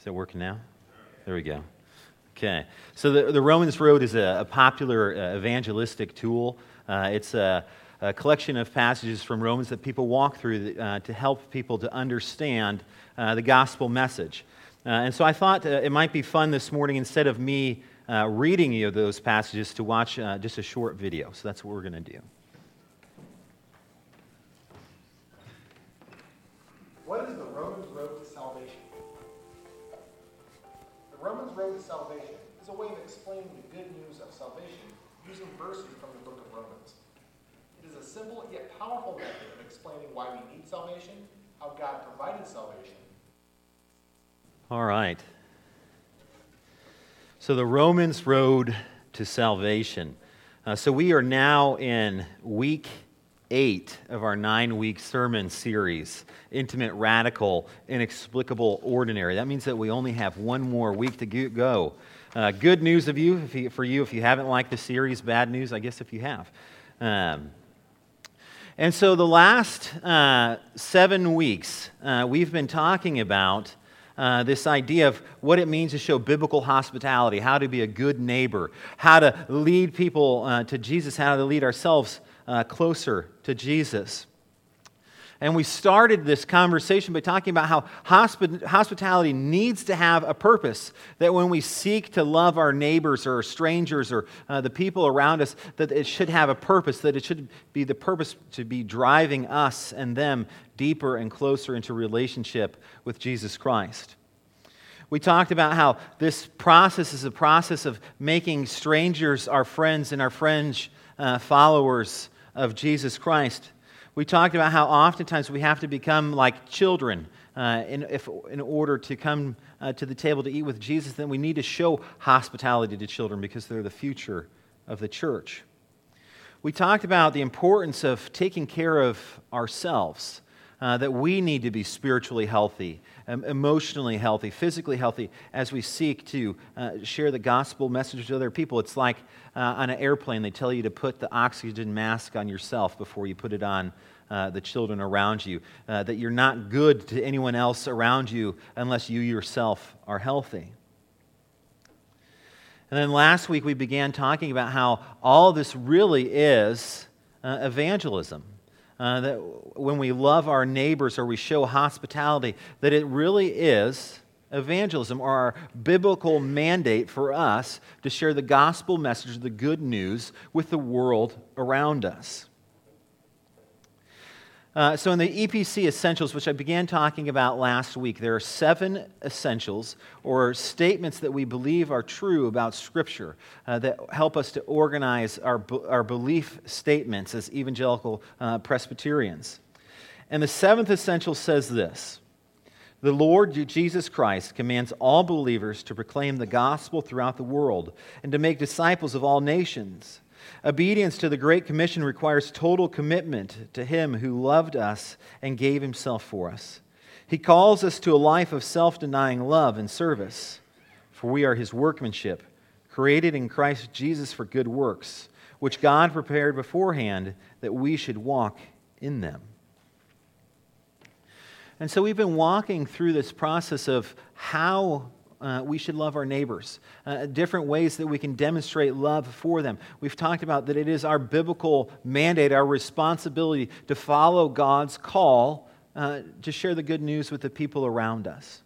Is it working now? There we go. Okay. So the Romans Road is a popular evangelistic tool. It's a collection of passages from Romans that people walk through to help people to understand the gospel message. And so I thought it might be fun this morning, instead of me reading you those passages, to watch just a short video. So that's what we're going to do. What is the Romans Road to Salvation? The Romans Road to Salvation is a way of explaining the good news of salvation using verses from the book of Romans. It is a simple yet powerful method of explaining why we need salvation, how God provided salvation. All right. So the Romans Road to Salvation. So we are now in week 8 of our 9-week sermon series, Intimate, Radical, Inexplicable, Ordinary. That means that we only have one more week to go. Good news for you if you haven't liked the series. Bad news, I guess, if you have. And so the last 7 weeks, we've been talking about this idea of what it means to show biblical hospitality, how to be a good neighbor, how to lead people to Jesus, how to lead ourselves closer to Jesus. And we started this conversation by talking about how hospitality needs to have a purpose, that when we seek to love our neighbors or strangers or the people around us, that it should have a purpose, that it should be the purpose to be driving us and them deeper and closer into relationship with Jesus Christ. We talked about how this process is a process of making strangers our friends and our friends followers of Jesus Christ. We talked about how oftentimes we have to become like children in order to come to the table to eat with Jesus. Then we need to show hospitality to children because they're the future of the church. We talked about the importance of taking care of ourselves, that we need to be spiritually healthy, emotionally healthy, physically healthy as we seek to share the gospel message to other people. It's like on an airplane, they tell you to put the oxygen mask on yourself before you put it on the children around you, that you're not good to anyone else around you unless you yourself are healthy. And then last week we began talking about how all this really is evangelism. That when we love our neighbors or we show hospitality, that it really is evangelism, or our biblical mandate for us to share the gospel message, the good news, with the world around us. So in the EPC Essentials, which I began talking about last week, there are 7 essentials or statements that we believe are true about Scripture that help us to organize our belief statements as evangelical Presbyterians. And the 7th essential says this: the Lord Jesus Christ commands all believers to proclaim the gospel throughout the world and to make disciples of all nations. Obedience to the Great Commission requires total commitment to Him who loved us and gave Himself for us. He calls us to a life of self-denying love and service, for we are His workmanship, created in Christ Jesus for good works, which God prepared beforehand that we should walk in them. And so we've been walking through this process of how we should love our neighbors, different ways that we can demonstrate love for them. We've talked about that it is our biblical mandate, our responsibility to follow God's call to share the good news with the people around us.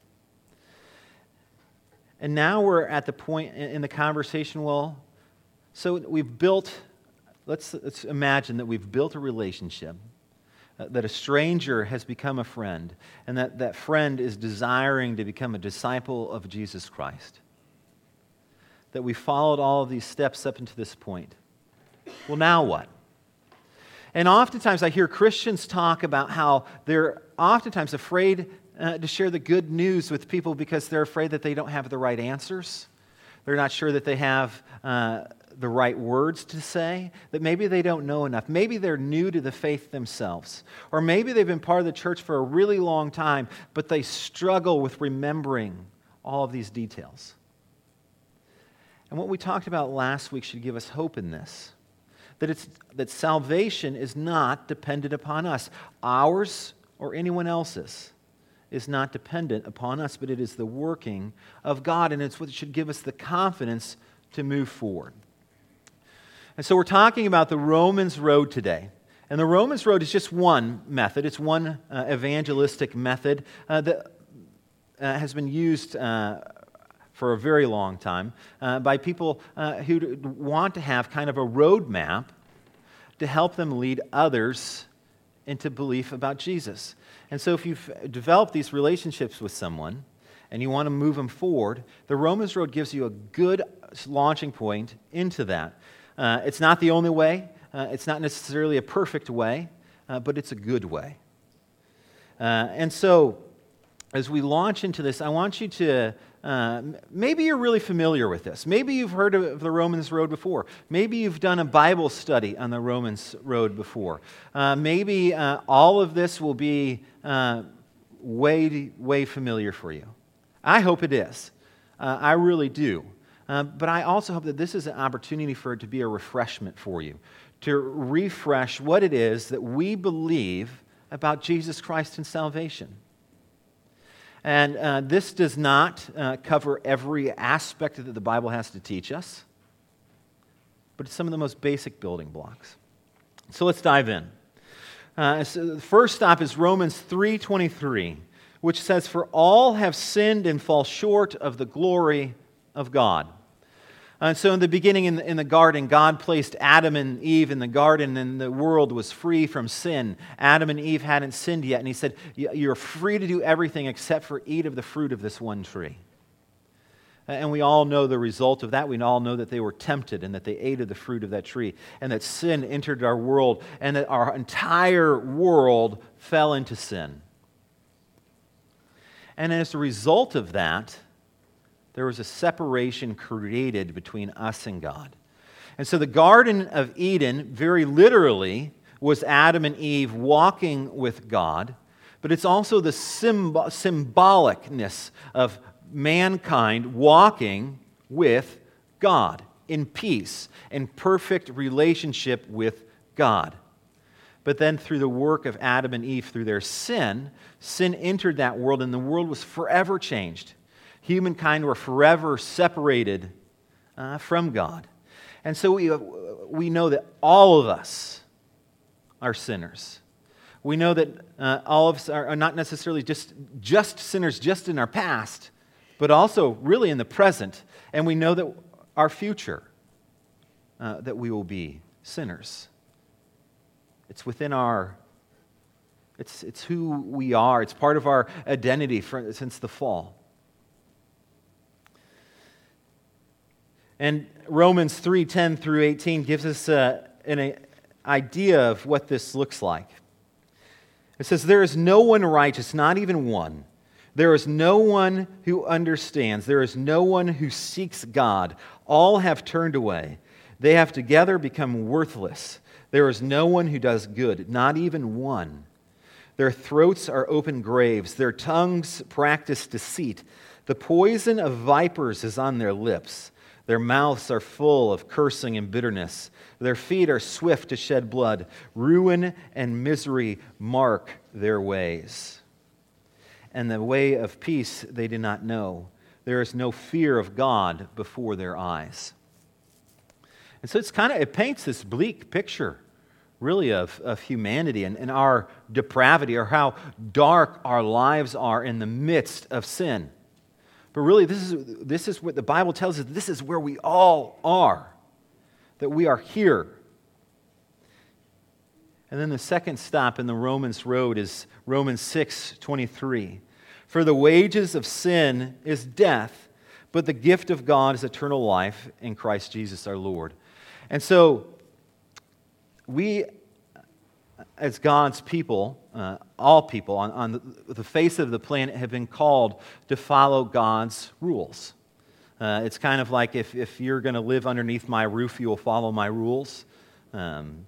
And now we're at the point in the conversation, so we've built, let's imagine that we've built a relationship, that a stranger has become a friend, and that friend is desiring to become a disciple of Jesus Christ. That we followed all of these steps up into this point. Well, now what? And oftentimes I hear Christians talk about how they're oftentimes afraid to share the good news with people because they're afraid that they don't have the right answers. They're not sure that they have the right words to say, that maybe they don't know enough. Maybe they're new to the faith themselves. Or maybe they've been part of the church for a really long time, but they struggle with remembering all of these details. And what we talked about last week should give us hope in this. That salvation is not dependent upon us, ours or anyone else's. is not dependent upon us, but it is the working of God, and it's what should give us the confidence to move forward. And so we're talking about the Romans Road today. And the Romans Road is just one method. It's one evangelistic method that has been used for a very long time by people who want to have kind of a roadmap to help them lead others into belief about Jesus. And so if you've developed these relationships with someone and you want to move them forward, the Romans Road gives you a good launching point into that. It's not the only way. It's not necessarily a perfect way, but it's a good way. And so as we launch into this, I want you to, maybe you're really familiar with this. Maybe you've heard of the Romans Road before. Maybe you've done a Bible study on the Romans Road before. Maybe all of this will be way familiar for you. I hope it is. I really do. But I also hope that this is an opportunity for it to be a refreshment for you, to refresh what it is that we believe about Jesus Christ and salvation. And this does not cover every aspect that the Bible has to teach us, but it's some of the most basic building blocks. So let's dive in. So the first stop is Romans 3:23, which says, "For all have sinned and fall short of the glory of God." And so in the beginning in the garden, God placed Adam and Eve in the garden, and the world was free from sin. Adam and Eve hadn't sinned yet, and he said, "You're free to do everything except for eat of the fruit of this one tree." And we all know the result of that. We all know that they were tempted and that they ate of the fruit of that tree, and that sin entered our world, and that our entire world fell into sin. And as a result of that, there was a separation created between us and God. And so the Garden of Eden, very literally, was Adam and Eve walking with God, but it's also the symbolicness of mankind walking with God in peace, in perfect relationship with God. But then through the work of Adam and Eve, through their sin entered that world, and the world was forever changed. Humankind were forever separated from God. And so we know that all of us are sinners. We know that all of us are not necessarily just sinners just in our past, but also really in the present. And we know that our future, that we will be sinners. It's within it's who we are. It's part of our identity since the fall. And Romans 3:10 through 18 gives us an idea of what this looks like. It says, "There is no one righteous, not even one. There is no one who understands. There is no one who seeks God. All have turned away. They have together become worthless. There is no one who does good, not even one. Their throats are open graves. Their tongues practice deceit. The poison of vipers is on their lips. Their mouths are full of cursing and bitterness. Their feet are swift to shed blood. Ruin and misery mark their ways. And the way of peace they do not know. There is no fear of God before their eyes." And so it paints this bleak picture, really, of humanity and our depravity, or how dark our lives are in the midst of sin. But really, this is what the Bible tells us. This is where we all are, that we are here. And then the second stop in the Romans Road is Romans 6:23. "For the wages of sin is death, but the gift of God is eternal life in Christ Jesus our Lord." And so we, as God's people, all people on the face of the planet have been called to follow God's rules. It's kind of like if you're going to live underneath my roof, you will follow my rules. And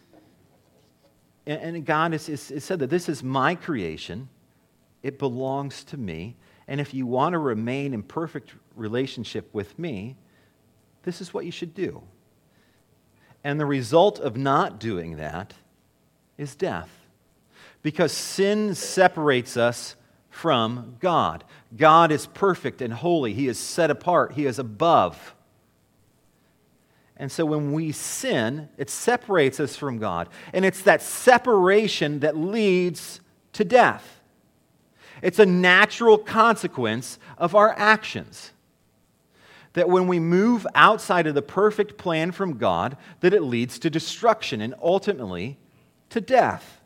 God has said that this is my creation. It belongs to me. And if you want to remain in perfect relationship with me, this is what you should do. And the result of not doing that is death. Because sin separates us from God. God is perfect and holy. He is set apart. He is above. And so when we sin, it separates us from God. And it's that separation that leads to death. It's a natural consequence of our actions. That when we move outside of the perfect plan from God, that it leads to destruction and ultimately to death.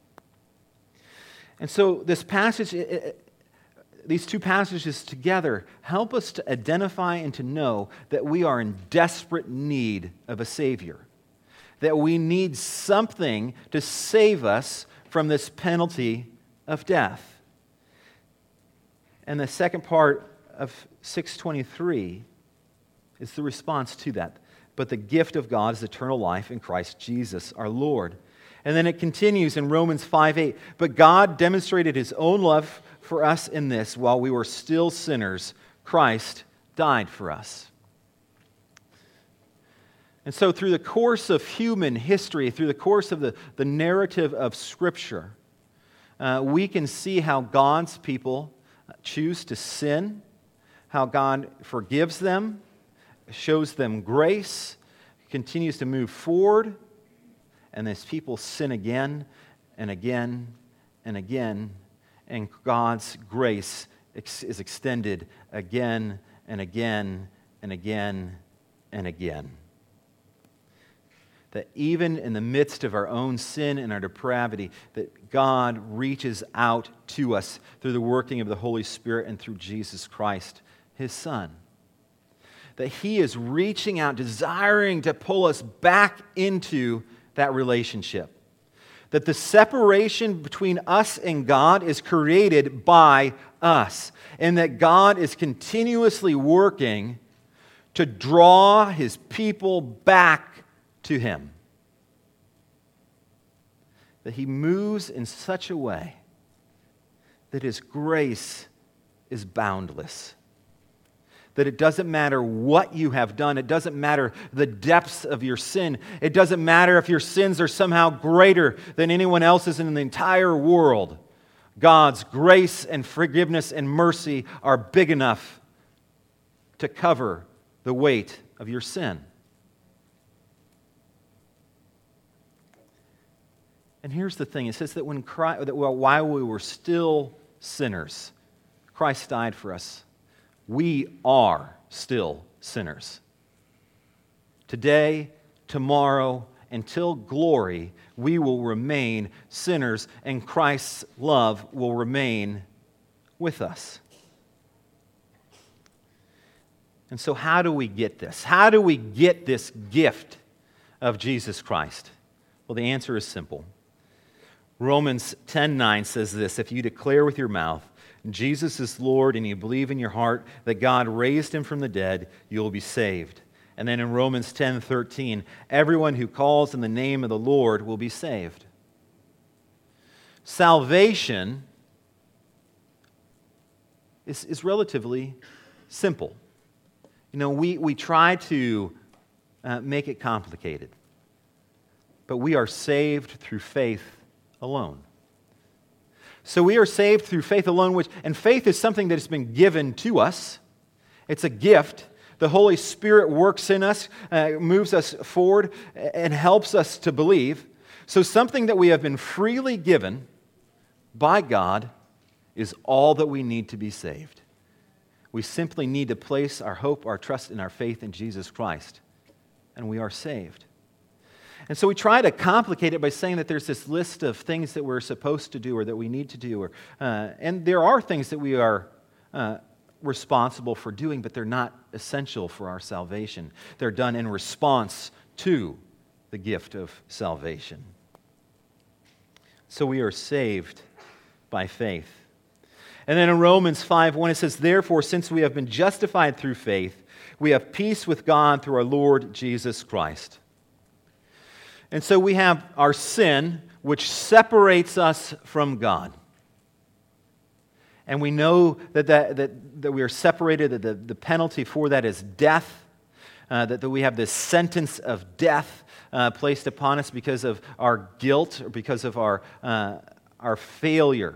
And so this passage, these two passages together help us to identify and to know that we are in desperate need of a Savior. That we need something to save us from this penalty of death. And the second part of 6:23 is the response to that. But the gift of God is eternal life in Christ Jesus our Lord. And then it continues in Romans 5:8. But God demonstrated His own love for us in this: while we were still sinners, Christ died for us. And so through the course of human history, through the course of the narrative of Scripture, we can see how God's people choose to sin, how God forgives them, shows them grace, continues to move forward, and as people sin again and again and again, and God's grace is extended again and again and again and again. That even in the midst of our own sin and our depravity, that God reaches out to us through the working of the Holy Spirit and through Jesus Christ, His Son. That He is reaching out, desiring to pull us back into that relationship. That the separation between us and God is created by us. And that God is continuously working to draw His people back to Him. That He moves in such a way that His grace is boundless. That it doesn't matter what you have done. It doesn't matter the depths of your sin. It doesn't matter if your sins are somehow greater than anyone else's in the entire world. God's grace and forgiveness and mercy are big enough to cover the weight of your sin. And here's the thing. It says that while we were still sinners, Christ died for us. We are still sinners. Today, tomorrow, until glory, we will remain sinners, and Christ's love will remain with us. And so how do we get this? How do we get this gift of Jesus Christ? Well, the answer is simple. Romans 10:9 says this: if you declare with your mouth Jesus is Lord, and you believe in your heart that God raised Him from the dead, you will be saved. And then in Romans 10:13, everyone who calls in the name of the Lord will be saved. Salvation is relatively simple. You know, we try to make it complicated, but we are saved through faith alone. So we are saved through faith alone, and faith is something that has been given to us. It's a gift. The Holy Spirit works in us, moves us forward, and helps us to believe. So something that we have been freely given by God is all that we need to be saved. We simply need to place our hope, our trust, and our faith in Jesus Christ, and we are saved. And so we try to complicate it by saying that there's this list of things that we're supposed to do or that we need to do. And there are things that we are responsible for doing, but they're not essential for our salvation. They're done in response to the gift of salvation. So we are saved by faith. And then in Romans 5:1 it says, therefore, since we have been justified through faith, we have peace with God through our Lord Jesus Christ. And so we have our sin, which separates us from God. And we know that we are separated, that the penalty for that is death, that we have this sentence of death placed upon us because of our guilt or because of our failure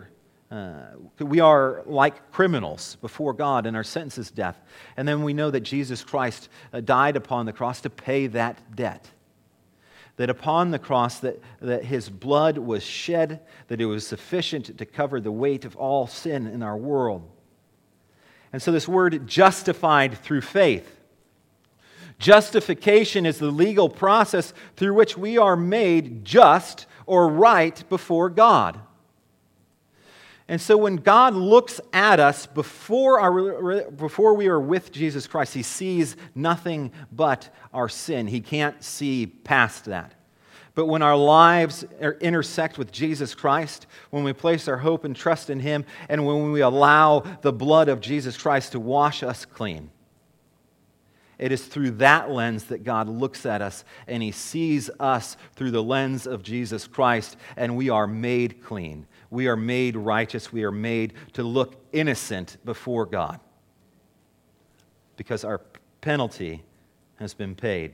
We are like criminals before God, and our sentence is death. And then we know that Jesus Christ died upon the cross to pay that debt. That upon the cross that his blood was shed, that it was sufficient to cover the weight of all sin in our world. And so this word justified through faith. Justification is the legal process through which we are made just or right before God. And so when God looks at us before we are with Jesus Christ, He sees nothing but our sin. He can't see past that. But when our lives intersect with Jesus Christ, when we place our hope and trust in Him, and when we allow the blood of Jesus Christ to wash us clean, it is through that lens that God looks at us, and He sees us through the lens of Jesus Christ, and we are made clean. We are made righteous. We are made to look innocent before God because our penalty has been paid.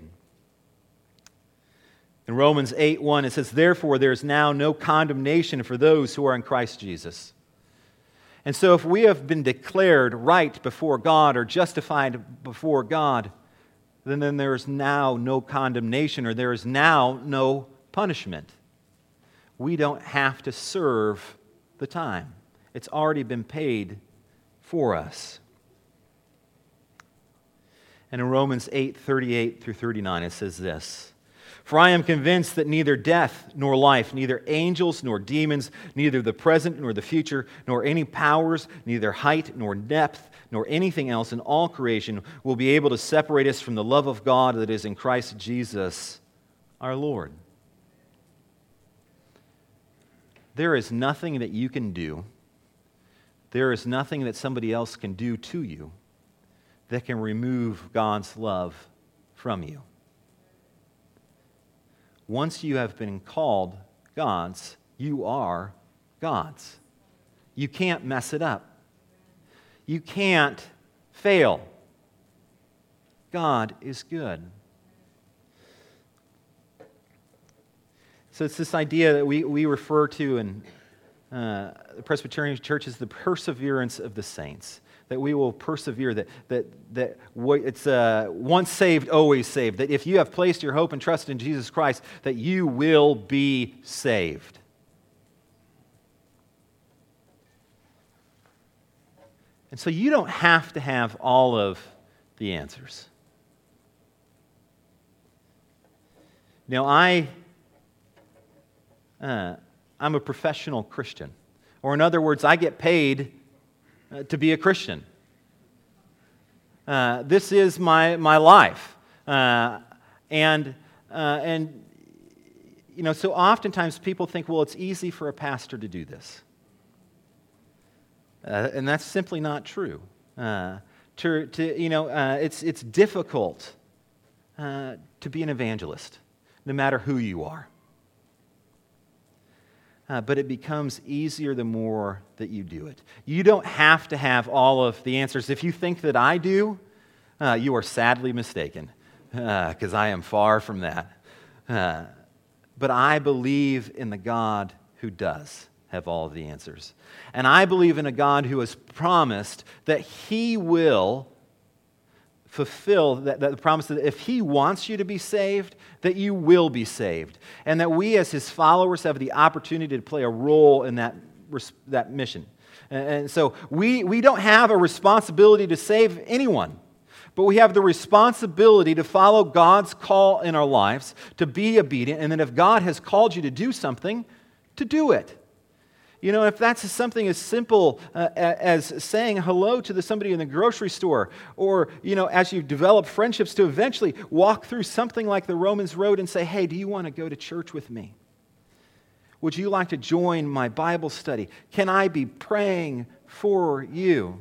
In Romans 8:1, it says, "Therefore there is now no condemnation for those who are in Christ Jesus." And so if we have been declared right before God or justified before God, then there is now no condemnation, or there is now no punishment. We don't have to serve the time. It's already been paid for us. And in Romans 8:38 through 39, it says this, "For I am convinced that neither death nor life, neither angels nor demons, neither the present nor the future, nor any powers, neither height nor depth, nor anything else in all creation will be able to separate us from the love of God that is in Christ Jesus our Lord." There is nothing that you can do, there is nothing that somebody else can do to you that can remove God's love from you. Once you have been called God's, you are God's. You can't mess it up. You can't fail. God is good. So it's this idea that we refer to in the Presbyterian Church as the perseverance of the saints. That we will persevere, that it's once saved, always saved. That if you have placed your hope and trust in Jesus Christ, that you will be saved. And so you don't have to have all of the answers. Now, I'm a professional Christian. Or in other words, I get paid to be a Christian. This is my life. And so oftentimes people think, well, it's easy for a pastor to do this. And that's simply not true. It's difficult to be an evangelist, no matter who you are. But it becomes easier the more that you do it. You don't have to have all of the answers. If you think that I do, you are sadly mistaken, because I am far from that. But I believe in the God who does have all of the answers. And I believe in a God who has promised that He will fulfill that promise that if He wants you to be saved, that you will be saved. And that we as His followers have the opportunity to play a role in that mission. And so we don't have a responsibility to save anyone, but we have the responsibility to follow God's call in our lives, to be obedient, and then if God has called you to do something, to do it. If that's something as simple as saying hello to somebody in the grocery store, or, as you develop friendships, to eventually walk through something like the Romans Road and say, hey, do you want to go to church with me? Would you like to join my Bible study? Can I be praying for you?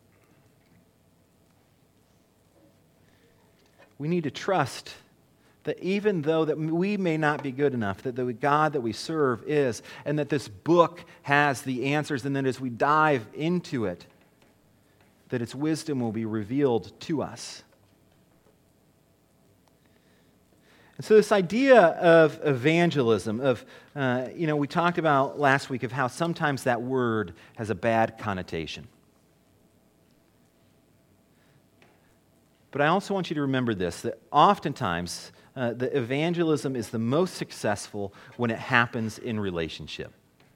We need to trust that even though that we may not be good enough, that the God that we serve is, and that this book has the answers, and then as we dive into it, that its wisdom will be revealed to us. And so this idea of evangelism, we talked about last week of how sometimes that word has a bad connotation. But I also want you to remember this, that oftentimes the evangelism is the most successful when it happens in relationship.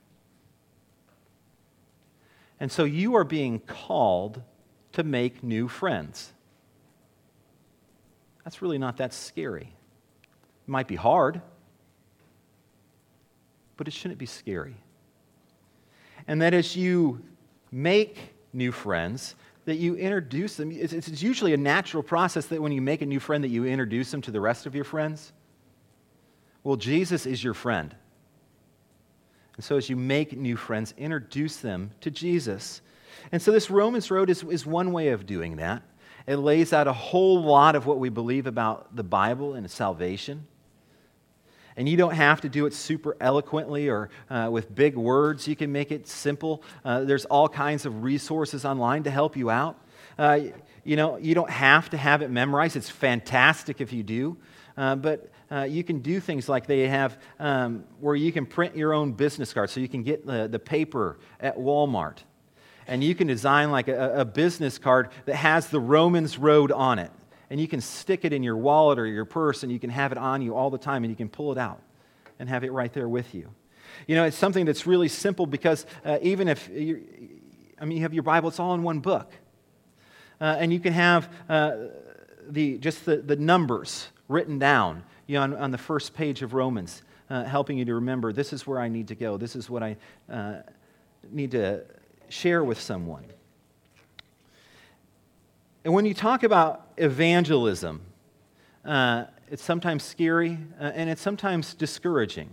And so you are being called to make new friends. That's really not that scary. It might be hard, but it shouldn't be scary. And that as you make new friends, that you introduce them. It's usually a natural process that when you make a new friend that you introduce them to the rest of your friends. Well, Jesus is your friend. And so as you make new friends, introduce them to Jesus. And so this Romans Road is one way of doing that. It lays out a whole lot of what we believe about the Bible and salvation. And you don't have to do it super eloquently or with big words. You can make it simple. There's all kinds of resources online to help you out. You don't have to have it memorized. It's fantastic if you do. But you can do things like they have where you can print your own business card. So you can get the paper at Walmart. And you can design like a business card that has the Romans Road on it. And you can stick it in your wallet or your purse, and you can have it on you all the time, and you can pull it out and have it right there with you. It's something that's really simple because even if you have your Bible, it's all in one book. And you can have the numbers written down on the first page of Romans, helping you to remember, this is where I need to go. This is what I need to share with someone. And when you talk about evangelism, it's sometimes scary and it's sometimes discouraging.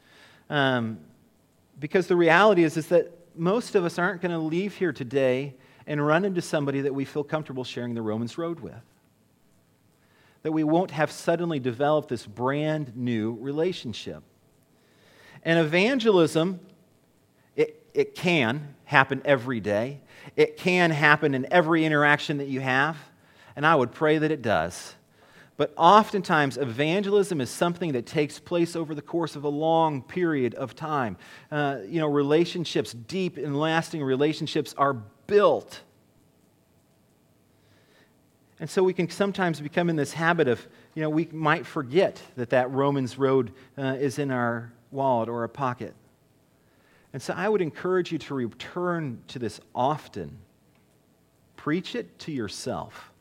Because the reality is that most of us aren't going to leave here today and run into somebody that we feel comfortable sharing the Romans Road with. That we won't have suddenly developed this brand new relationship. And evangelism, it can happen every day. It can happen in every interaction that you have, and I would pray that it does. But oftentimes, evangelism is something that takes place over the course of a long period of time. Relationships, deep and lasting relationships, are built. And so we can sometimes become in this habit of, we might forget that Romans Road is in our wallet or a pocket. And so I would encourage you to return to this often. Preach it to yourself.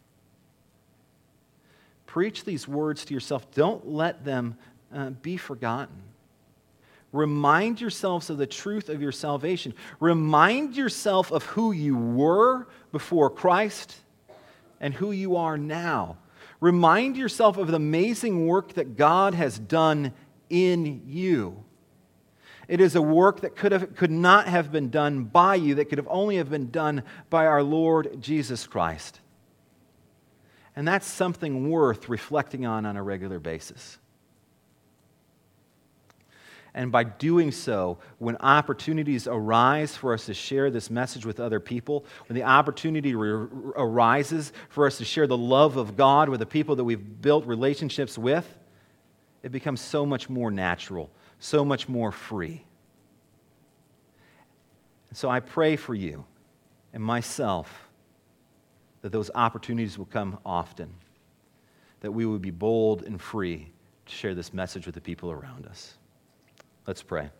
Preach these words to yourself. Don't let them be forgotten. Remind yourselves of the truth of your salvation. Remind yourself of who you were before Christ and who you are now. Remind yourself of the amazing work that God has done in you. It is a work that could not have been done by you, that could have only have been done by our Lord Jesus Christ. And that's something worth reflecting on a regular basis. And by doing so, when opportunities arise for us to share this message with other people, when the opportunity arises for us to share the love of God with the people that we've built relationships with, it becomes so much more natural, so much more free. And so I pray for you and myself that those opportunities will come often, that we would be bold and free to share this message with the people around us. Let's pray.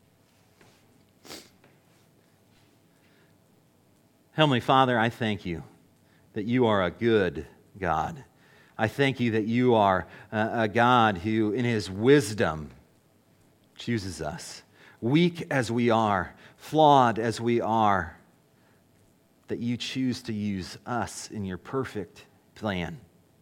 Heavenly Father, I thank you that you are a good God. I thank you that you are a God who, in his wisdom, chooses us. Weak as we are, flawed as we are, that you choose to use us in your perfect plan.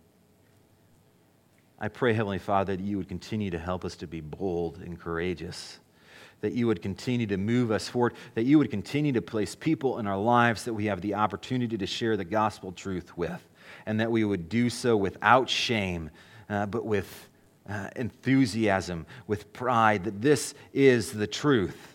I pray, Heavenly Father, that you would continue to help us to be bold and courageous, that you would continue to move us forward, that you would continue to place people in our lives that we have the opportunity to share the gospel truth with, and that we would do so without shame, but with enthusiasm, with pride, that this is the truth.